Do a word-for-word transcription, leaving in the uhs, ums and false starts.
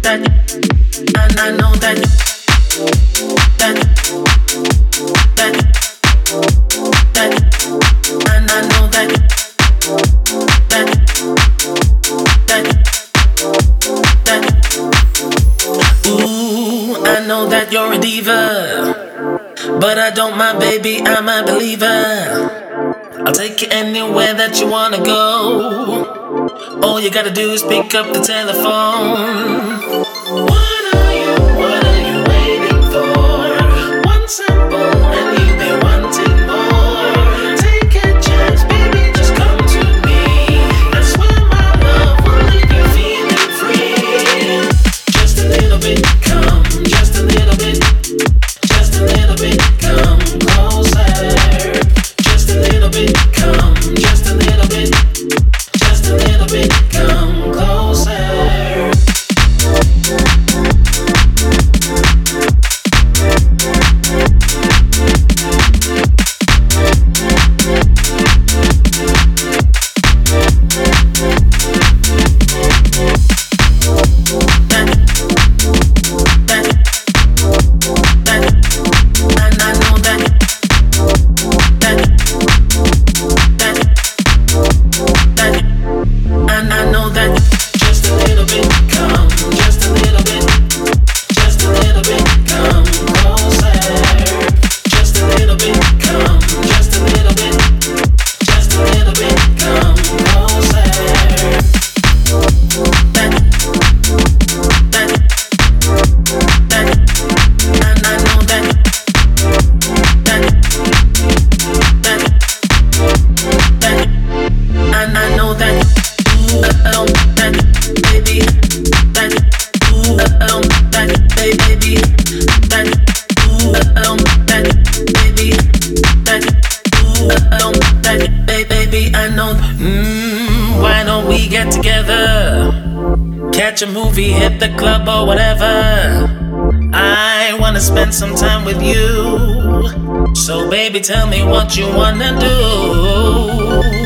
that, and I know that, that, that, that, and I know that, that, that, that. Ooh, I know that you're a diva, but I don't mind, baby, I'm a believer. I'll take you anywhere that you wanna go. All you gotta do is pick up the telephone. What are you, what are you waiting for? One sample and you'll be wanting more. Take a chance, baby, just come to me. I swear my love will leave you feeling free. Just a little bit, come, just a little bit. Just a little bit, come closer. Just a little bit, come, just a little bit. Just a little bit, come closer. Catch a movie, hit the club or whatever. I wanna spend some time with you. So baby, tell me what you wanna do.